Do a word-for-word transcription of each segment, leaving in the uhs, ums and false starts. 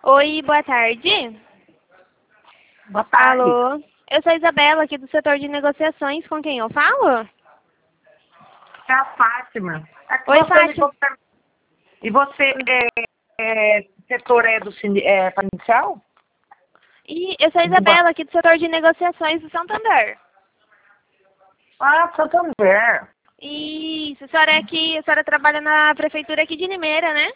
Oi, boa tarde. Boa tarde. Alô, eu sou a Isabela, aqui do setor de negociações. Com quem eu falo? É a Fátima. É que Oi, você Fátima. ligou pra... E você é, é setor é do cine, é financial? E eu sou a Do ba- Isabela, aqui do setor de negociações do Santander. Ah, Santander. Isso, a senhora é aqui, a senhora trabalha na prefeitura aqui de Limeira, né?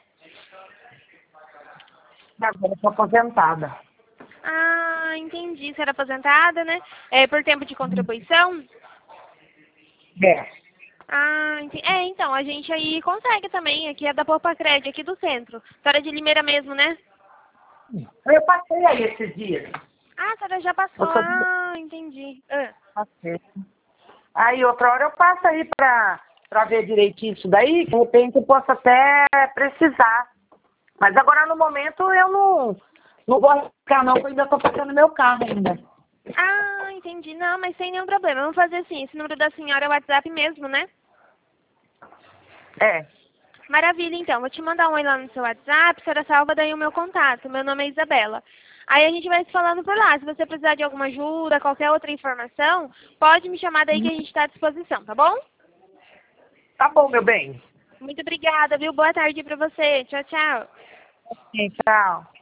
Agora eu sou aposentada. Ah, entendi. A senhora é aposentada, né? É por tempo de contribuição? É. Ah, entendi. É, então, a gente aí consegue também. Aqui é da Poupa Crédito, aqui do centro. A senhora é de Limeira mesmo, né? Eu passei aí esses dias. Ah, a senhora já passou. Eu sou de... Ah, entendi. Ah. Passei. Aí outra hora eu passo aí pra, pra ver direitinho isso daí. De repente eu posso até precisar. Mas agora no momento eu não, não vou ficar não, porque eu ainda estou pagando meu carro ainda. Ah, entendi. Não, mas sem nenhum problema. Vamos fazer assim. Esse número da senhora é o WhatsApp mesmo, né? É. Maravilha, então. Vou te mandar um oi lá no seu WhatsApp. A senhora salva daí o meu contato. Meu nome é Isabela. Aí a gente vai se falando por lá. Se você precisar de alguma ajuda, qualquer outra informação, pode me chamar daí que a gente está à disposição, tá bom? Tá bom, meu bem. Muito obrigada, viu? Boa tarde pra você. Tchau, tchau. Sim, tchau.